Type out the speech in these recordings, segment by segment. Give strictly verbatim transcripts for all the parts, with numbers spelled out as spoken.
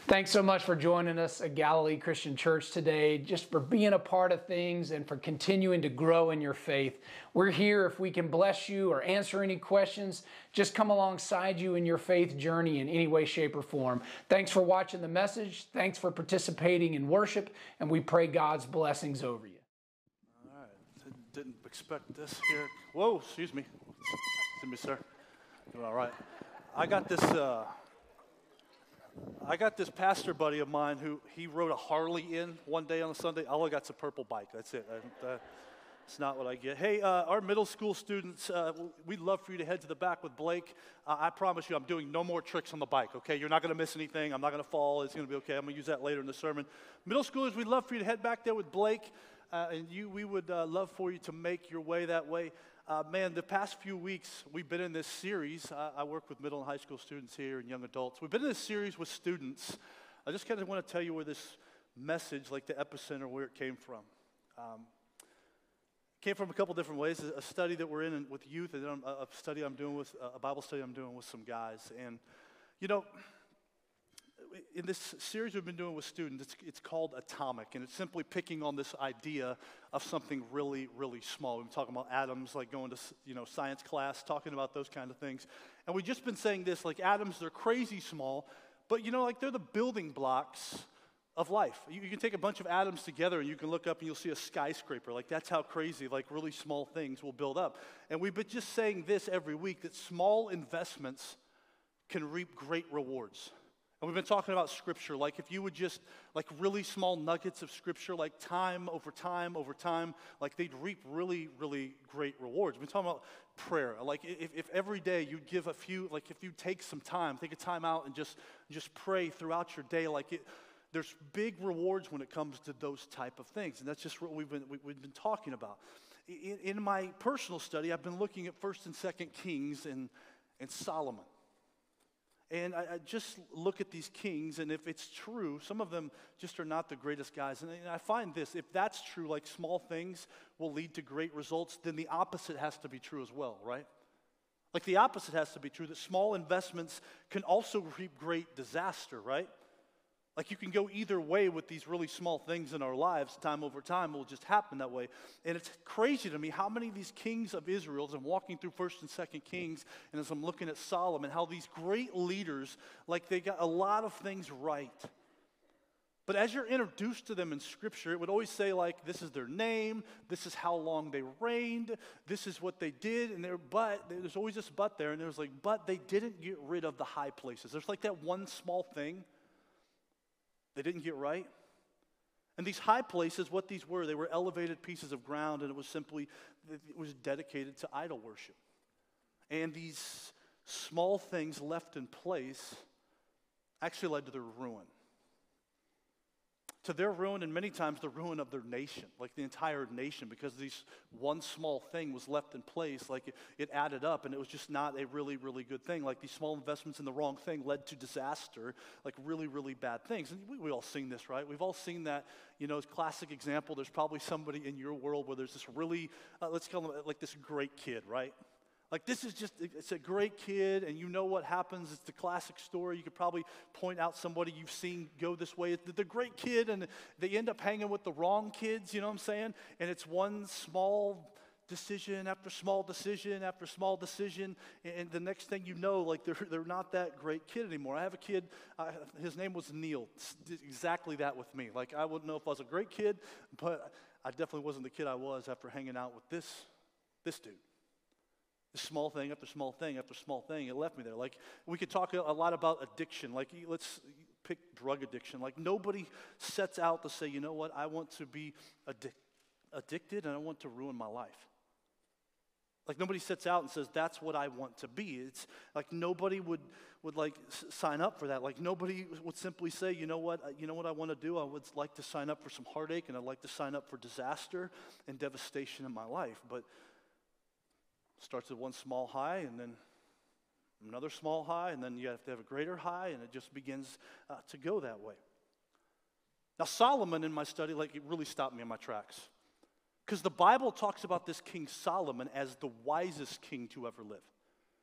Thanks so much for joining us at Galilee Christian Church today, just for being a part of things and for continuing to grow in your faith. We're here if we can bless you or answer any questions, just come alongside you in your faith journey in any way, shape, or form. Thanks for watching the message. Thanks for participating in worship, and we pray God's blessings over you. All right, didn't expect this here. Whoa, excuse me. Excuse me, sir. Doing all right. I got this... Uh, I got this pastor buddy of mine who he rode a Harley in one day on a Sunday. All I got's a purple bike. That's it. I, uh, it's not what I get. Hey, uh, our middle school students, uh, we'd love for you to head to the back with Blake. Uh, I promise you I'm doing no more tricks on the bike, okay? You're not going to miss anything. I'm not going to fall. It's going to be okay. I'm going to use that later in the sermon. Middle schoolers, we'd love for you to head back there with Blake. Uh, and you, we would uh, love for you to make your way that way. Uh, man, the past few weeks, we've been in this series. I, I work with middle and high school students here and young adults. We've been in this series with students. I just kind of want to tell you where this message, like the epicenter, where it came from. Um, it came from a couple different ways. A study that we're in with youth, and then a study I'm doing with, a Bible study I'm doing with some guys. And, you know, in this series we've been doing with students, it's, it's called Atomic, and it's simply picking on this idea of something really, really small. We've been talking about atoms, like going to, you know, science class, talking about those kind of things. And we've just been saying this, like atoms, they're crazy small, but, you know, like they're the building blocks of life. You, you can take a bunch of atoms together, and you can look up and you'll see a skyscraper. Like, that's how crazy, like, really small things will build up. And we've been just saying this every week, that small investments can reap great rewards. And we've been talking about Scripture, like if you would just, like really small nuggets of Scripture, like time over time over time, like they'd reap really, really great rewards. We've been talking about prayer, like if, if every day you'd give a few, like if you take some time, take a time out and just, just pray throughout your day, like it, there's big rewards when it comes to those type of things. And that's just what we've been, we, we've been talking about. In, in my personal study, I've been looking at First and Second Kings and, and Solomon. And I, I just look at these kings, and if it's true, some of them just are not the greatest guys. And, and I find this, if that's true, like small things will lead to great results, then the opposite has to be true as well, right? Like the opposite has to be true, that small investments can also reap great disaster, right? Like you can go either way with these really small things in our lives. Time over time will just happen that way. And it's crazy to me how many of these kings of Israel, as I'm walking through First and Second Kings, and as I'm looking at Solomon, how these great leaders, like they got a lot of things right. But as you're introduced to them in Scripture, it would always say like, this is their name, this is how long they reigned, this is what they did, and there, but there's always this but there, and there's like, but they didn't get rid of the high places. There's like that one small thing they didn't get right. And these high places, what these were, they were elevated pieces of ground, and it was simply, it was dedicated to idol worship. And these small things left in place actually led to their ruin. To their ruin, and many times the ruin of their nation, like the entire nation, because these one small thing was left in place, like it, it added up, and it was just not a really, really good thing. Like these small investments in the wrong thing led to disaster, like really, really bad things. And we, we all seen this, right? We've all seen that, you know, classic example. There's probably somebody in your world where there's this really, uh, let's call them like this great kid, right? Like this is just, it's a great kid, and you know what happens. It's the classic story. You could probably point out somebody you've seen go this way. It's the great kid, and they end up hanging with the wrong kids, you know what I'm saying? And it's one small decision after small decision after small decision, and the next thing you know, like they're, they're not that great kid anymore. I have a kid, uh, his name was Neil. Did exactly that with me. Like I wouldn't know if I was a great kid, but I definitely wasn't the kid I was after hanging out with this, this dude. Small thing after small thing after small thing, it left me there. Like, we could talk a lot about addiction. Like, let's pick drug addiction. Like, nobody sets out to say, you know what, I want to be addic- addicted and I want to ruin my life. Like, nobody sets out and says, that's what I want to be. It's like nobody would, would like, s- sign up for that. Like, nobody would simply say, you know what, you know what I want to do? I would like to sign up for some heartache, and I'd like to sign up for disaster and devastation in my life. But starts at one small high, and then another small high, and then you have to have a greater high, and it just begins uh, to go that way. Now, Solomon in my study, like, it really stopped me in my tracks. Because the Bible talks about this King Solomon as the wisest king to ever live.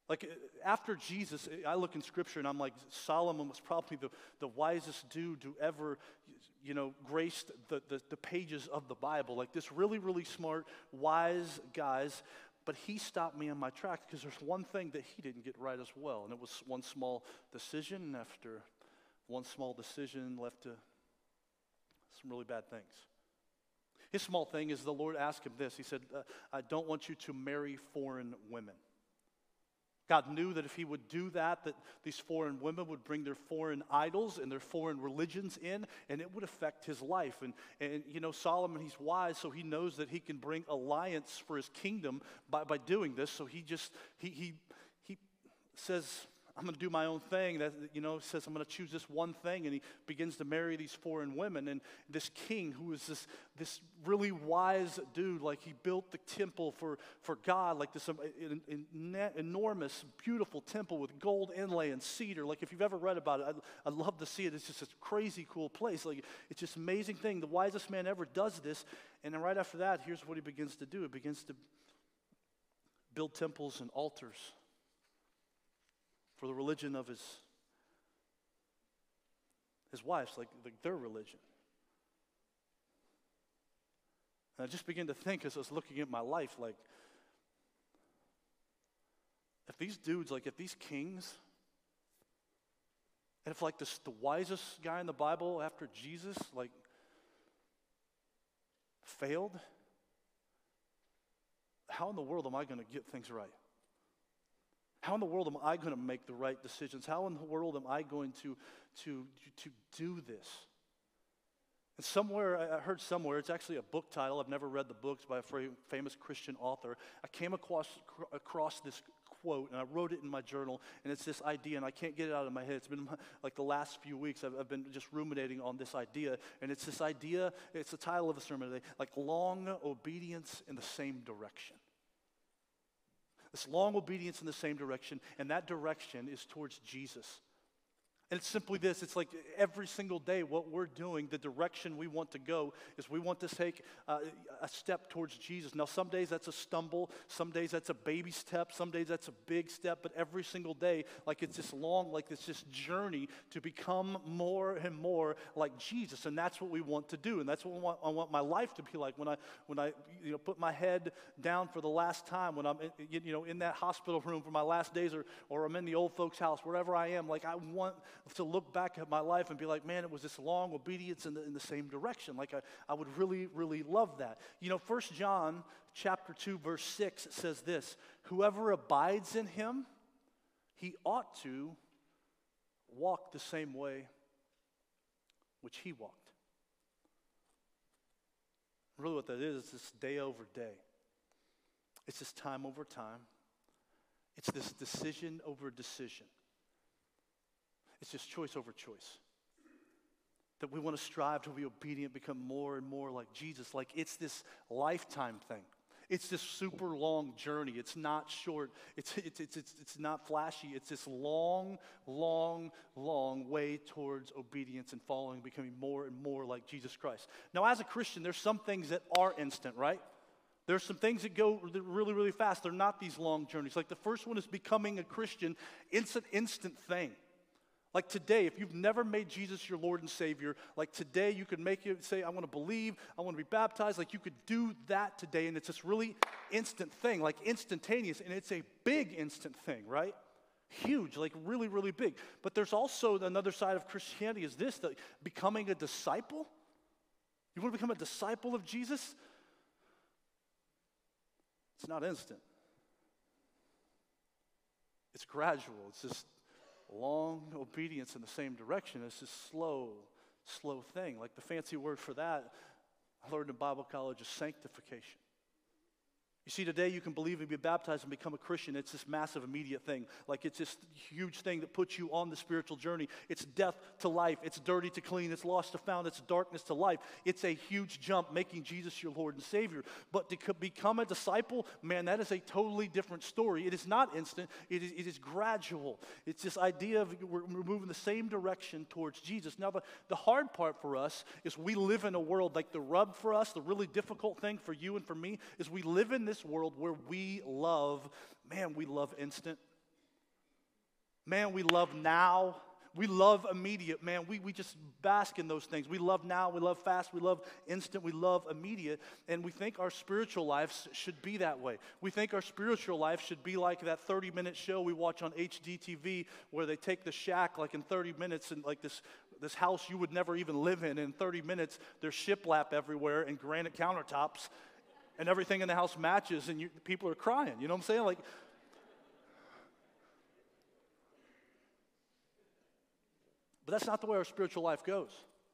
Like after Jesus, I look in Scripture and I'm like, Solomon was probably the, the wisest dude to ever, you know, graced the, the, the pages of the Bible. Like this really, really smart, wise guys. But he stopped me in my tracks because there's one thing that he didn't get right as well. And it was one small decision, and after one small decision led to some really bad things. His small thing is the Lord asked him this. He said, uh, I don't want you to marry foreign women. God knew that if he would do that, that these foreign women would bring their foreign idols and their foreign religions in, and it would affect his life. And, and you know, Solomon, he's wise, so he knows that he can bring alliance for his kingdom by, by doing this. So he just, he, he, he says, I'm going to do my own thing. That, you know, says I'm going to choose this one thing, and he begins to marry these foreign women. And this king, who is this this really wise dude, like he built the temple for, for God, like this um, an, an enormous, beautiful temple with gold inlay and cedar. Like if you've ever read about it, I'd, I'd love to see it. It's just a crazy cool place. Like it's just an amazing thing. The wisest man ever does this. And then right after that, here's what he begins to do. He begins to build temples and altars for the religion of his, his wives, like, like their religion. And I just began to think as I was looking at my life, like, if these dudes, like if these kings, and if like this, the wisest guy in the Bible after Jesus, like, failed, how in the world am I going to get things right? How in the world am I going to make the right decisions? How in the world am I going to, to, to do this? And somewhere, I heard somewhere, it's actually a book title. I've never read the books by a famous Christian author. I came across, across this quote, and I wrote it in my journal, and it's this idea, and I can't get it out of my head. It's been my, like the last few weeks, I've, I've been just ruminating on this idea, and it's this idea, it's the title of the sermon today, like long obedience in the same direction. This long obedience in the same direction, and that direction is towards Jesus. And it's simply this, it's like every single day what we're doing, the direction we want to go is we want to take uh, a step towards Jesus. Now some days that's a stumble, some days that's a baby step, some days that's a big step, but every single day, like it's this long, like it's this journey to become more and more like Jesus. And that's what we want to do, and that's what we want, I want my life to be like when I, when I you know, put my head down for the last time, when I'm in, you know, in that hospital room for my last days, or, or I'm in the old folks' house, wherever I am, like I want to look back at my life and be like, man, it was this long obedience in the, in the same direction. Like I, I would really, really love that. You know, First John chapter two, verse six, it says this, whoever abides in him, he ought to walk the same way which he walked. Really what that is, is this day over day. It's this time over time. It's this decision over decision. It's just choice over choice. That we want to strive to be obedient, become more and more like Jesus. Like it's this lifetime thing. It's this super long journey. It's not short. It's, it's, it's, it's, it's not flashy. It's this long, long, long way towards obedience and following, becoming more and more like Jesus Christ. Now, as a Christian, there's some things that are instant, right? There's some things that go really, really fast. They're not these long journeys. Like the first one is becoming a Christian. It's an instant thing. Like today, if you've never made Jesus your Lord and Savior, like today you could make it say, I want to believe, I want to be baptized. Like you could do that today, and it's this really instant thing, like instantaneous, and it's a big instant thing, right? Huge, like really, really big. But there's also another side of Christianity is this, that becoming a disciple. You want to become a disciple of Jesus? It's not instant. It's gradual. It's just long obedience in the same direction. It's this slow, slow thing. Like the fancy word for that, I learned in Bible college, is sanctification. You see, today you can believe and be baptized and become a Christian. It's this massive, immediate thing. Like it's this huge thing that puts you on the spiritual journey. It's death to life. It's dirty to clean. It's lost to found. It's darkness to life. It's a huge jump, making Jesus your Lord and Savior. But to become a disciple, man, that is a totally different story. It is not instant. It is, it is gradual. It's this idea of we're moving the same direction towards Jesus. Now, the, the hard part for us is we live in a world, like the rub for us, the really difficult thing for you and for me, is we live in this world where we love, man, we love instant. Man, we love now. We love immediate, man. We, we just bask in those things. We love now, we love fast, we love instant, we love immediate. And we think our spiritual lives should be that way. We think our spiritual life should be like that thirty-minute show we watch on H D T V where they take the shack like in thirty minutes and like this, this house you would never even live in. In thirty minutes, there's shiplap everywhere and granite countertops and everything in the house matches and you, people are crying. You know what I'm saying? Like, but that's not the way our spiritual life goes.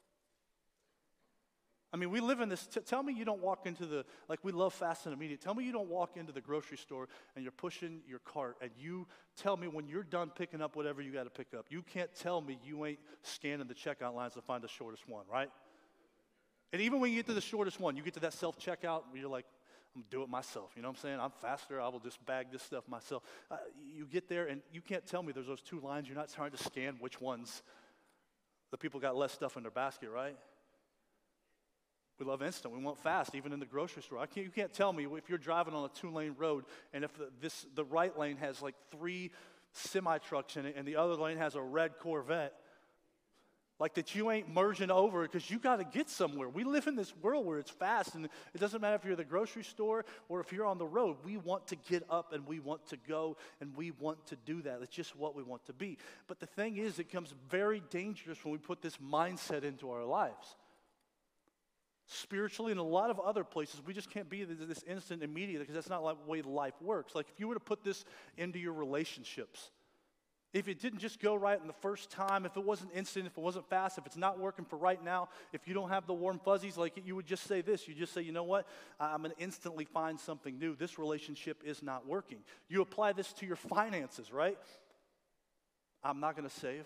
I mean, we live in this, t- tell me you don't walk into the, like we love fast and immediate. Tell me you don't walk into the grocery store and you're pushing your cart and you tell me when you're done picking up whatever you got to pick up. You can't tell me you ain't scanning the checkout lines to find the shortest one, right? And even when you get to the shortest one, you get to that self-checkout where you're like, I'm going to do it myself. You know what I'm saying? I'm faster. I will just bag this stuff myself. Uh, you get there and you can't tell me there's those two lines. You're not trying to scan which ones the people got less stuff in their basket, right? We love instant. We want fast, even in the grocery store. I can't, you can't tell me if you're driving on a two-lane road and if the, this, the right lane has like three semi-trucks in it and the other lane has a red Corvette, like that you ain't merging over because you got to get somewhere. We live in this world where it's fast, and it doesn't matter if you're at the grocery store or if you're on the road. We want to get up, and we want to go, and we want to do that. It's just what we want to be. But the thing is, it becomes very dangerous when we put this mindset into our lives. Spiritually and a lot of other places, we just can't be this instant immediate because that's not like the way life works. Like if you were to put this into your relationships, if it didn't just go right in the first time, if it wasn't instant, if it wasn't fast, if it's not working for right now, if you don't have the warm fuzzies, like you would just say this. You just say, you know what? I'm going to instantly find something new. This relationship is not working. You apply this to your finances, right? I'm not going to save.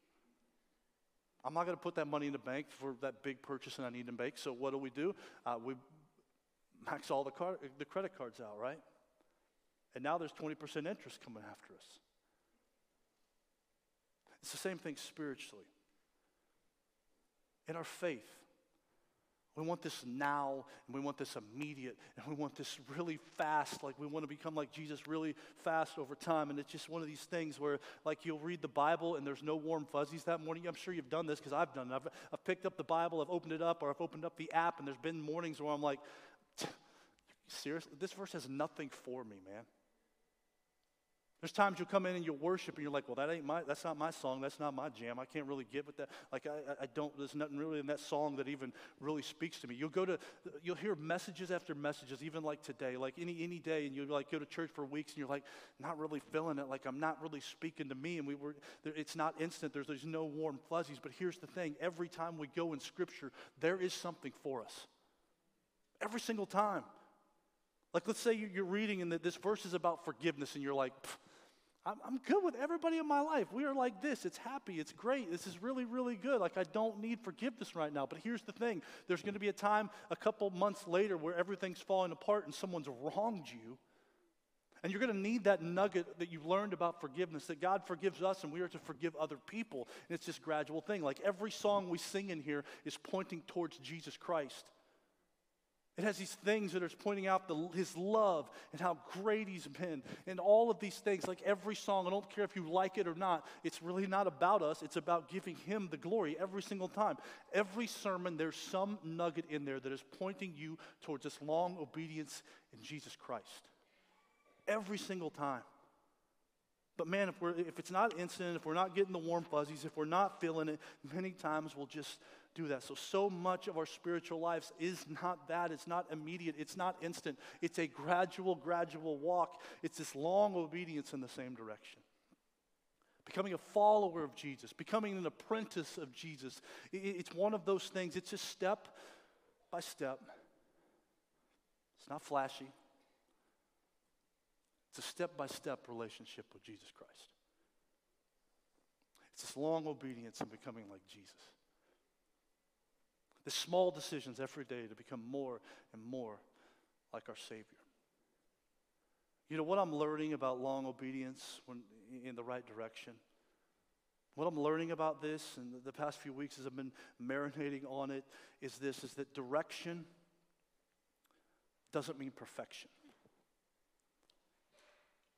I'm not going to put that money in the bank for that big purchase that I need to make. So what do we do? Uh, we max all the, car- the credit cards out, right? And now there's twenty percent interest coming after us. It's the same thing spiritually. In our faith, we want this now, and we want this immediate, and we want this really fast, like we want to become like Jesus really fast over time, and it's just one of these things where, like, you'll read the Bible, and there's no warm fuzzies that morning. I'm sure you've done this, because I've done it. I've, I've picked up the Bible, I've opened it up, or I've opened up the app, and there's been mornings where I'm like, seriously, this verse has nothing for me, man. There's times you'll come in and you'll worship and you're like, well, that ain't my, that's not my song, that's not my jam. I can't really get with that. Like, I, I don't, there's nothing really in that song that even really speaks to me. You'll go to, you'll hear messages after messages, even like today, like any any day, and you'll like go to church for weeks and you're like, not really feeling it, like I'm not really speaking to me, and we were, it's not instant, there's, there's no warm fuzzies. But here's the thing, every time we go in Scripture, there is something for us. Every single time. Like, let's say you're reading and this verse is about forgiveness, and you're like, I'm good with everybody in my life. We are like this. It's happy. It's great. This is really, really good. Like, I don't need forgiveness right now. But here's the thing. There's going to be a time a couple months later where everything's falling apart and someone's wronged you. And you're going to need that nugget that you've learned about forgiveness, that God forgives us and we are to forgive other people. And it's this gradual thing. Like, every song we sing in here is pointing towards Jesus Christ. It has these things that are pointing out the, his love and how great he's been. And all of these things, like every song, I don't care if you like it or not, it's really not about us. It's about giving him the glory every single time. Every sermon, there's some nugget in there that is pointing you towards this long obedience in Jesus Christ. Every single time. But man, if, we're, if it's not instant, if we're not getting the warm fuzzies, if we're not feeling it, many times we'll just do that. So, so much of our spiritual lives is not that. It's not immediate. It's not instant. It's a gradual, gradual walk. It's this long obedience in the same direction. Becoming a follower of Jesus, becoming an apprentice of Jesus, it's one of those things. It's just step by step. It's not flashy. It's a step-by-step relationship with Jesus Christ. It's this long obedience and becoming like Jesus. The small decisions every day to become more and more like our Savior. You know what I'm learning about long obedience when in the right direction? What I'm learning about this in the past few weeks as I've been marinating on it is this, is that direction doesn't mean perfection.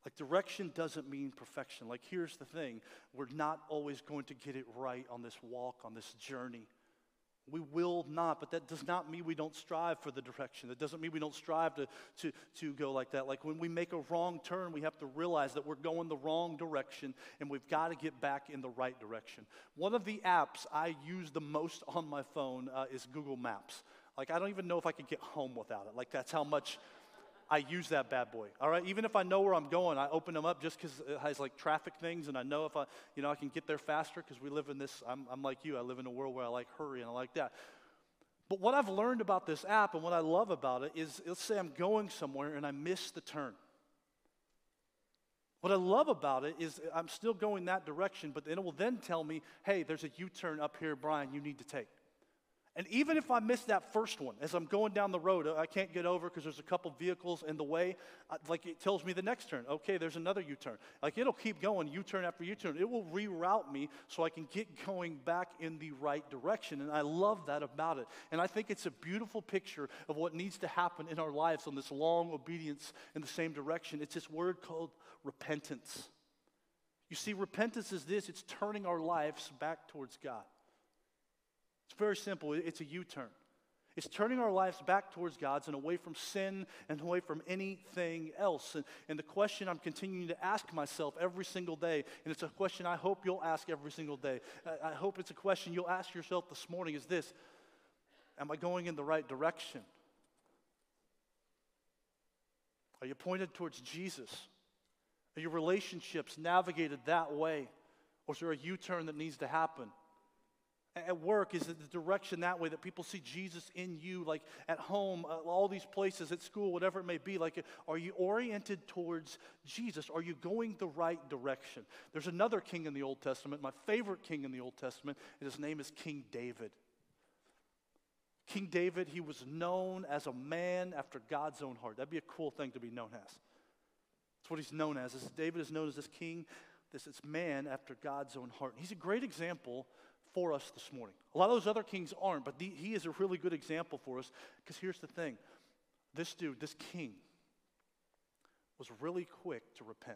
Like, direction doesn't mean perfection. Like, here's the thing. We're not always going to get it right on this walk, on this journey. We will not, but that does not mean we don't strive for the direction. That doesn't mean we don't strive to, to, to go like that. Like, when we make a wrong turn, we have to realize that we're going the wrong direction, and we've got to get back in the right direction. One of the apps I use the most on my phone uh, is Google Maps. Like, I don't even know if I could get home without it. Like, that's how much I use that bad boy, all right? Even if I know where I'm going, I open them up just because it has, like, traffic things, and I know if I, you know, I can get there faster because we live in this, I'm, I'm like you, I live in a world where I like hurry and I like that. But what I've learned about this app and what I love about it is, let's say I'm going somewhere and I miss the turn. What I love about it is I'm still going that direction, but then it will then tell me, hey, there's a U-turn up here, Brian, you need to take. And even if I miss that first one, as I'm going down the road, I can't get over because there's a couple vehicles in the way, like it tells me the next turn. Okay, there's another U-turn. Like, it'll keep going, U-turn after U-turn. It will reroute me so I can get going back in the right direction. And I love that about it. And I think it's a beautiful picture of what needs to happen in our lives on this long obedience in the same direction. It's this word called repentance. You see, repentance is this. It's turning our lives back towards God. It's very simple. It's a U-turn. It's turning our lives back towards God's and away from sin and away from anything else. And, and the question I'm continuing to ask myself every single day, and it's a question I hope you'll ask every single day. I, I hope it's a question you'll ask yourself this morning is this: am I going in the right direction? Are you pointed towards Jesus? Are your relationships navigated that way? Or is there a U-turn that needs to happen? At work, is it the direction that way that people see Jesus in you? Like at home, uh, all these places, at school, whatever it may be. Like, are you oriented towards Jesus? Are you going the right direction? There's another king in the Old Testament, my favorite king in the Old Testament, and his name is King David. King David, he was known as a man after God's own heart. That'd be a cool thing to be known as. That's what he's known as. This, David is known as this king, this, this man after God's own heart. He's a great example for us this morning. A lot of those other kings aren't, but the, he is a really good example for us, because here's the thing. This dude, this king, was really quick to repent.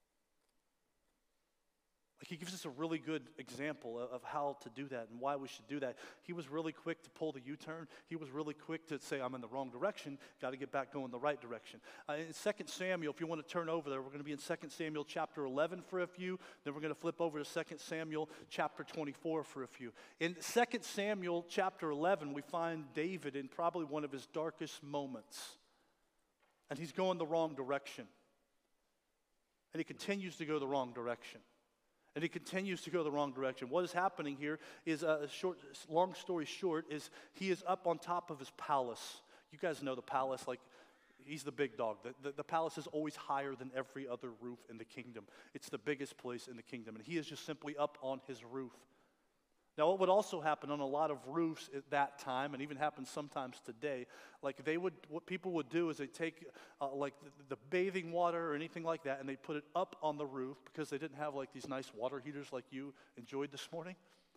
Like, he gives us a really good example of, of how to do that and why we should do that. He was really quick to pull the U-turn. He was really quick to say, I'm in the wrong direction, got to get back going the right direction. Uh, in Second Samuel, if you want to turn over there, we're going to be in Second Samuel chapter eleven for a few. Then we're going to flip over to Second Samuel chapter twenty-four for a few. In Second Samuel chapter eleven, we find David in probably one of his darkest moments. And he's going the wrong direction. And he continues to go the wrong direction. And he continues to go the wrong direction. What is happening here is, a uh, short, long story short, is he is up on top of his palace. You guys know the palace, like he's the big dog. The, the, the palace is always higher than every other roof in the kingdom. It's the biggest place in the kingdom. And he is just simply up on his roof. Now, what would also happen on a lot of roofs at that time, and even happens sometimes today, like they would, what people would do is they take uh, like the, the bathing water or anything like that, and they put it up on the roof because they didn't have like these nice water heaters like you enjoyed this morning.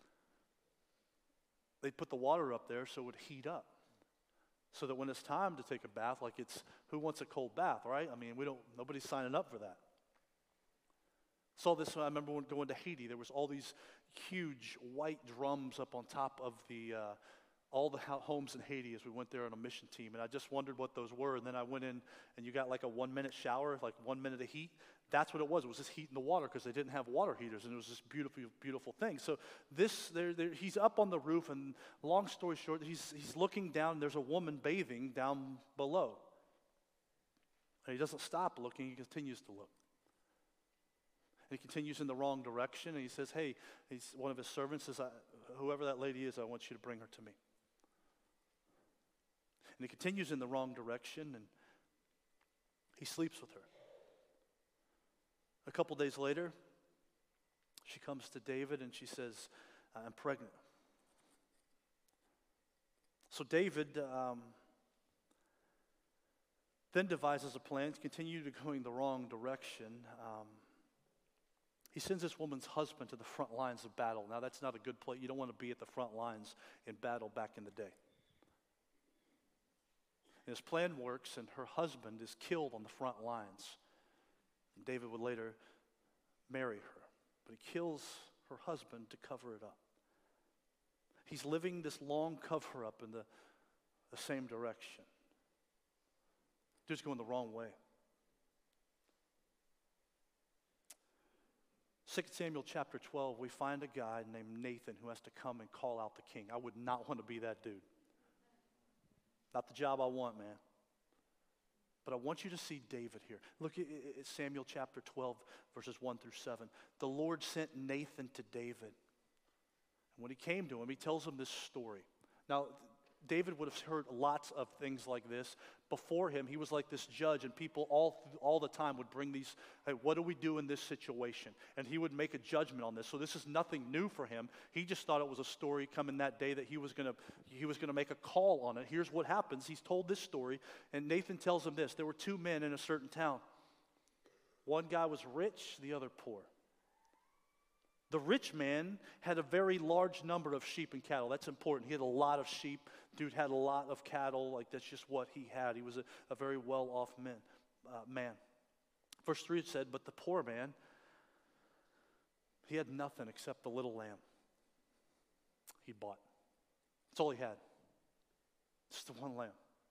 They'd put the water up there so it would heat up, so that when it's time to take a bath, like it's, who wants a cold bath, right? I mean, we don't, nobody's signing up for that. Saw this, I remember when going to Haiti, there was all these huge white drums up on top of the, uh, all the homes in Haiti as we went there on a mission team. And I just wondered what those were. And then I went in and you got like a one minute shower, like one minute of heat. That's what it was. It was just heat in the water because they didn't have water heaters. And it was this beautiful, beautiful thing. So this, there, there, he's up on the roof, and long story short, he's, he's looking down, and there's a woman bathing down below. And he doesn't stop looking, he continues to look. And he continues in the wrong direction, and he says, hey, he's, one of his servants says, whoever that lady is, I want you to bring her to me. And he continues in the wrong direction, and he sleeps with her. A couple days later, she comes to David, and she says, I'm pregnant. So David um, then devises a plan to continue to going the wrong direction. Um, He sends this woman's husband to the front lines of battle. Now, that's not a good place. You don't want to be at the front lines in battle back in the day. And his plan works, and her husband is killed on the front lines. David would later marry her, but he kills her husband to cover it up. He's living this long cover-up in the, the same direction. Dude's going the wrong way. Second Samuel chapter twelve, we find a guy named Nathan who has to come and call out the king. I would not want to be that dude. Not the job I want, man. But I want you to see David here. Look at, at Samuel chapter twelve, verses one through seven. The Lord sent Nathan to David. And when he came to him, he tells him this story. Now, David would have heard lots of things like this. Before him, he was like this judge, and people all, all the time would bring these, hey, what do we do in this situation? And he would make a judgment on this. So this is nothing new for him. He just thought it was a story coming that day that he was going to he was going to make a call on it. Here's what happens. He's told this story, and Nathan tells him this. There were two men in a certain town. One guy was rich, the other poor. The rich man had a very large number of sheep and cattle. That's important. He had a lot of sheep. Dude had a lot of cattle. Like, that's just what he had. He was a, a very well-off man, uh, man. Verse three said, but the poor man, he had nothing except the little lamb he bought. That's all he had. Just the one lamb.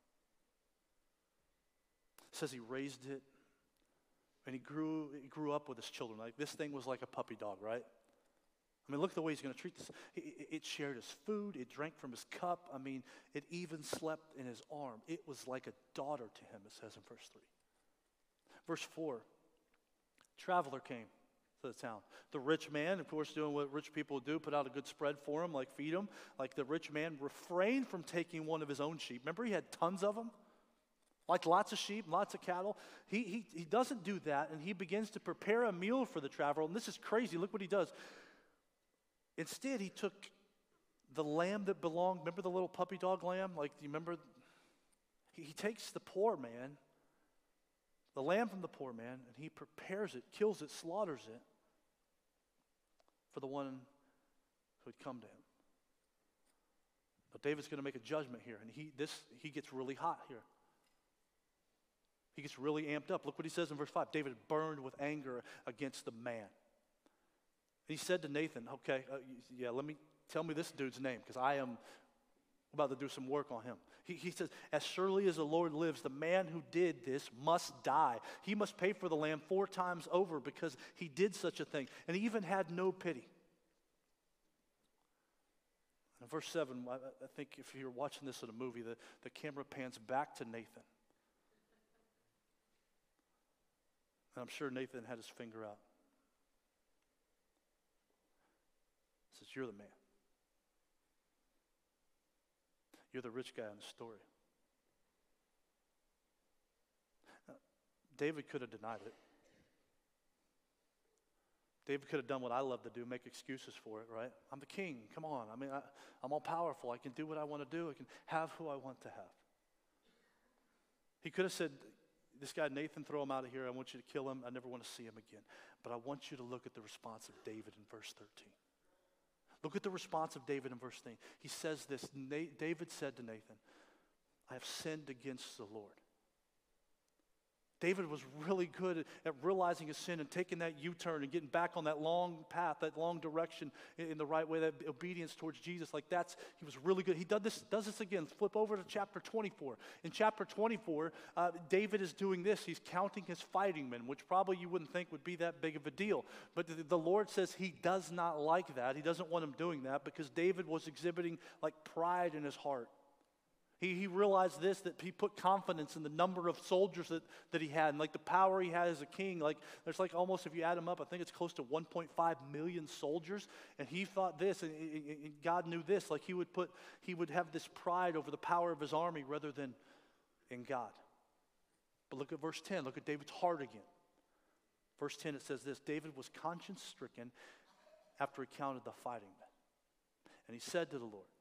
It says he raised it, and he grew, he grew up with his children. Like, this thing was like a puppy dog, right? I mean, look at the way he's going to treat this. It, it shared his food. It drank from his cup. I mean, it even slept in his arm. It was like a daughter to him, it says in verse three. Verse four, traveler came to the town. The rich man, of course, doing what rich people do, put out a good spread for him, like feed him. Like the rich man refrained from taking one of his own sheep. Remember, he had tons of them? Like lots of sheep, lots of cattle. He, he, he doesn't do that, and he begins to prepare a meal for the traveler. And this is crazy. Look what he does. Instead, he took the lamb that belonged, remember the little puppy dog lamb? Like, do you remember? He, he takes the poor man, the lamb from the poor man, and he prepares it, kills it, slaughters it for the one who had come to him. But David's going to make a judgment here, and he, this, he gets really hot here. He gets really amped up. Look what he says in verse five. David burned with anger against the man. He said to Nathan, okay, uh, yeah, let me, tell me this dude's name, because I am about to do some work on him. He, he says, as surely as the Lord lives, the man who did this must die. He must pay for the lamb four times over because he did such a thing. And he even had no pity. In verse seven, I, I think if you're watching this in a movie, the, the camera pans back to Nathan. And I'm sure Nathan had his finger out. He says, you're the man. You're the rich guy in the story. Now, David could have denied it. David could have done what I love to do, make excuses for it, right? I'm the king. Come on. I mean, I, I'm all powerful. I can do what I want to do. I can have who I want to have. He could have said, this guy Nathan, throw him out of here. I want you to kill him. I never want to see him again. But I want you to look at the response of David in verse thirteen. Look at the response of David in verse thirteen. He says this, David said to Nathan, I have sinned against the Lord. David was really good at, at realizing his sin and taking that U-turn and getting back on that long path, that long direction in, in the right way, that obedience towards Jesus. Like that's, he was really good. He does this, does this again. Flip over to chapter twenty-four. In chapter twenty-four, uh, David is doing this. He's counting his fighting men, which probably you wouldn't think would be that big of a deal. But the, the Lord says he does not like that. He doesn't want him doing that because David was exhibiting like pride in his heart. He, he realized this, that he put confidence in the number of soldiers that, that he had and like the power he had as a king. Like there's like almost, if you add them up, I think it's close to one point five million soldiers. And he thought this, and, and God knew this, like he would put, he would have this pride over the power of his army rather than in God. But look at verse ten, look at David's heart again. Verse ten, it says this, David was conscience stricken after he counted the fighting men. And he said to the Lord,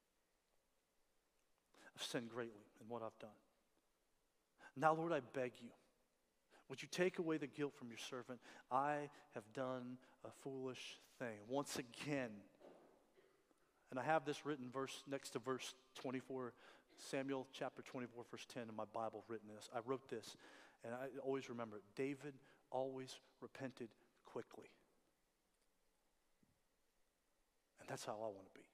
I've sinned greatly in what I've done. Now, Lord, I beg you, would you take away the guilt from your servant? I have done a foolish thing. Once again, and I have this written verse next to verse twenty-four, Samuel chapter twenty-four, verse ten in my Bible written this. I wrote this, and I always remember it. David always repented quickly. And that's how I want to be.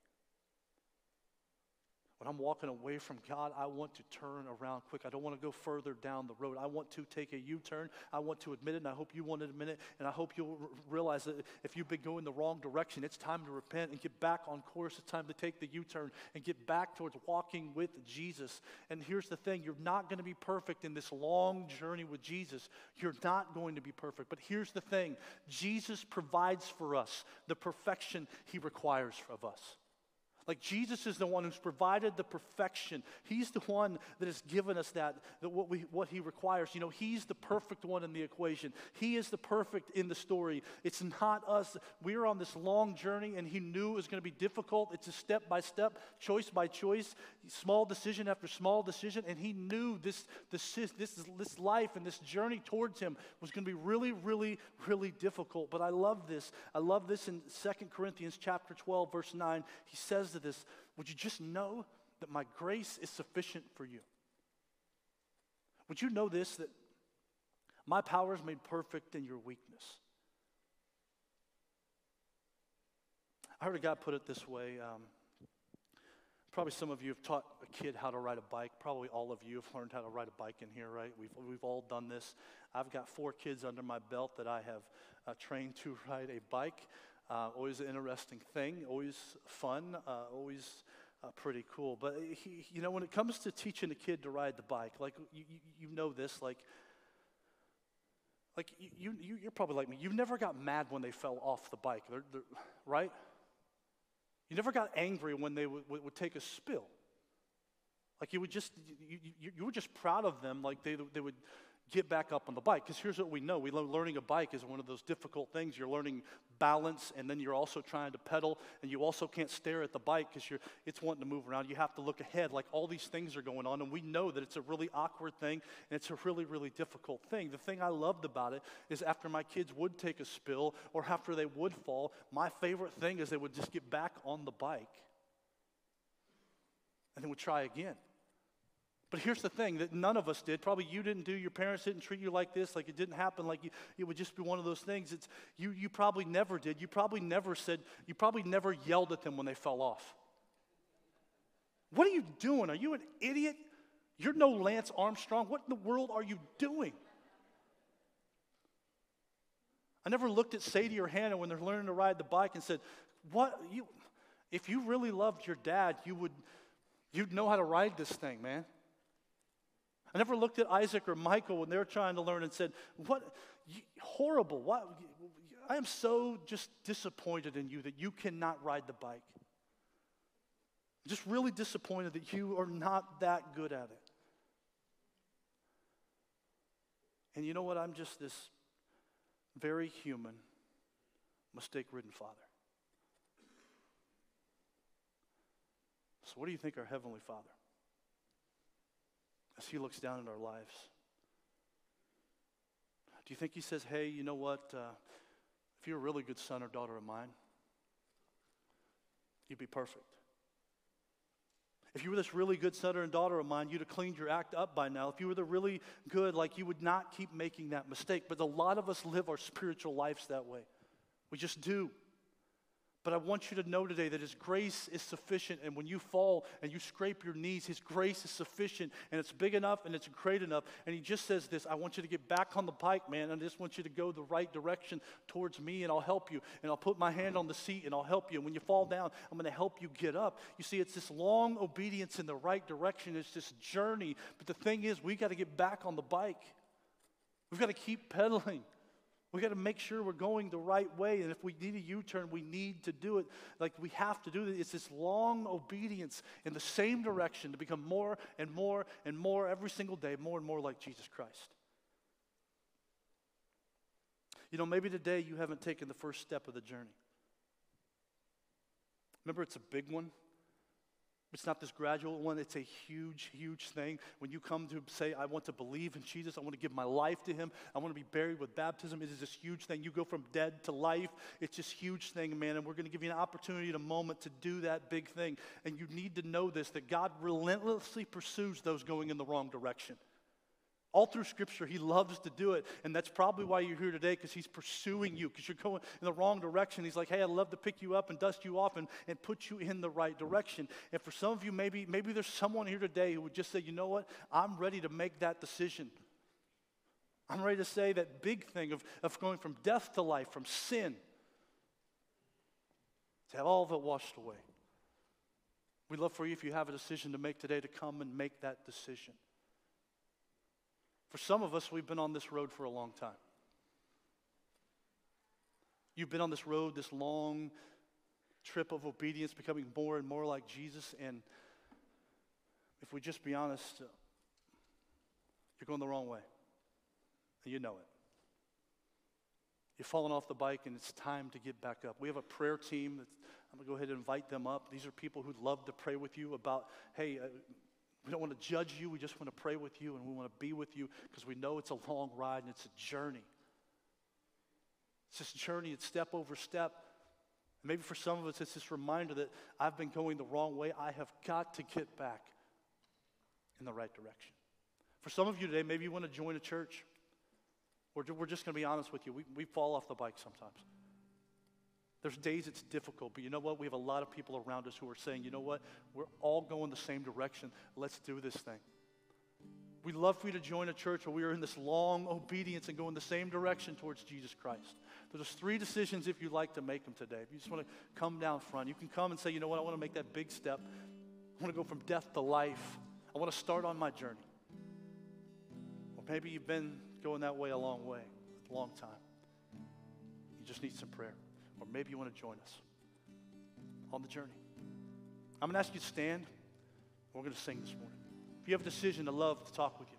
When I'm walking away from God, I want to turn around quick. I don't want to go further down the road. I want to take a U-turn. I want to admit it, and I hope you want to admit it, and I hope you'll r- realize that if you've been going the wrong direction, it's time to repent and get back on course. It's time to take the U-turn and get back towards walking with Jesus. And here's the thing, you're not going to be perfect in this long journey with Jesus. You're not going to be perfect. But here's the thing, Jesus provides for us the perfection he requires of us. Like Jesus is the one who's provided the perfection. He's the one that has given us that, that what we what he requires. You know, he's the perfect one in the equation. He is the perfect in the story. It's not us. We're on this long journey, and he knew it was going to be difficult. It's a step by step, choice by choice, small decision after small decision, and he knew this this this this life and this journey towards him was going to be really, really, really difficult. But I love this. I love this in Second Corinthians chapter twelve, verse nine. He says to this, would you just know that my grace is sufficient for you? Would you know this, that my power is made perfect in your weakness? I heard a guy put it this way. Um, probably some of you have taught a kid how to ride a bike. Probably all of you have learned how to ride a bike in here, right? We've, we've all done this. I've got four kids under my belt that I have uh, trained to ride a bike. Uh, always an interesting thing, always fun, uh, always uh, pretty cool. But, he, you know, when it comes to teaching a kid to ride the bike, like, you, you, you know this, like, like you, you, you're probably like me. You never got mad when they fell off the bike, they're, they're, right? You never got angry when they would, would, would take a spill. Like, you would just, you, you, you were just proud of them, like they, they would get back up on the bike. Because here's what we know. We learn learning a bike is one of those difficult things. You're learning balance, and then you're also trying to pedal, and you also can't stare at the bike because you're it's wanting to move around. You have to look ahead. Like, all these things are going on, and we know that it's a really awkward thing, and it's a really, really difficult thing. The thing I loved about it is after my kids would take a spill or after they would fall, my favorite thing is they would just get back on the bike and then would try again. But here's the thing that none of us did. Probably you didn't do. Your parents didn't treat you like this. Like, it didn't happen. Like, you, it would just be one of those things. It's you. You probably never did. You probably never said. You probably never yelled at them when they fell off. What are you doing? Are you an idiot? You're no Lance Armstrong. What in the world are you doing? I never looked at Sadie or Hannah when they're learning to ride the bike and said, "What you? If you really loved your dad, you would, you'd know how to ride this thing, man." I never looked at Isaac or Michael when they were trying to learn and said, "What you, horrible, what, I am so just disappointed in you that you cannot ride the bike. I'm just really disappointed that you are not that good at it." And you know what? I'm just this very human, mistake-ridden father. So what do you think our Heavenly Father, as he looks down at our lives, do you think he says, "Hey, you know what? Uh, if you're a really good son or daughter of mine, you'd be perfect. If you were this really good son or daughter of mine, you'd have cleaned your act up by now. If you were the really good, like, you would not keep making that mistake." But a lot of us live our spiritual lives that way. We just do. But I want you to know today that his grace is sufficient, and when you fall and you scrape your knees, his grace is sufficient, and it's big enough and it's great enough. And he just says this: "I want you to get back on the bike, man. I just want you to go the right direction towards me, and I'll help you. And I'll put my hand on the seat, and I'll help you. And when you fall down, I'm going to help you get up." You see, it's this long obedience in the right direction. It's this journey. But the thing is, we got to get back on the bike. We've got to keep pedaling. We got to make sure we're going the right way, and if we need a U-turn, we need to do it. Like, we have to do it. It's this long obedience in the same direction to become more and more and more every single day, more and more like Jesus Christ. You know, maybe today you haven't taken the first step of the journey. Remember, it's a big one. It's not this gradual one. It's a huge, huge thing. When you come to say, "I want to believe in Jesus. I want to give my life to him. I want to be buried with baptism," it is this huge thing. You go from dead to life. It's this huge thing, man. And we're going to give you an opportunity in a moment to do that big thing. And you need to know this, that God relentlessly pursues those going in the wrong direction. All through Scripture, he loves to do it. And that's probably why you're here today, because he's pursuing you, because you're going in the wrong direction. He's like, hey, I'd love to pick you up and dust you off and, and put you in the right direction. And for some of you, maybe, maybe there's someone here today who would just say, you know what? I'm ready to make that decision. I'm ready to say that big thing of, of going from death to life, from sin, to have all of it washed away. We'd love for you, if you have a decision to make today, to come and make that decision. For some of us, we've been on this road for a long time. You've been on this road, this long trip of obedience, becoming more and more like Jesus. And if we just be honest, uh, you're going the wrong way. And you know it. You've fallen off the bike, and it's time to get back up. We have a prayer team. That's, I'm going to go ahead and invite them up. These are people who'd love to pray with you about, hey, uh, we don't want to judge you. We just want to pray with you, and we want to be with you because we know it's a long ride and it's a journey. It's this journey, it's step over step. And maybe for some of us, it's this reminder that I've been going the wrong way. I have got to get back in the right direction. For some of you today, maybe you want to join a church. We're, we're just going to be honest with you. We, we fall off the bike sometimes. There's days it's difficult, but you know what? We have a lot of people around us who are saying, you know what? We're all going the same direction. Let's do this thing. We'd love for you to join a church where we are in this long obedience and go in the same direction towards Jesus Christ. There's three decisions if you'd like to make them today. If you just want to come down front, you can come and say, you know what? I want to make that big step. I want to go from death to life. I want to start on my journey. Or maybe you've been going that way a long way, a long time. You just need some prayer. Or maybe you want to join us on the journey. I'm going to ask you to stand. We're going to sing this morning. If you have a decision, I'd love to talk with you.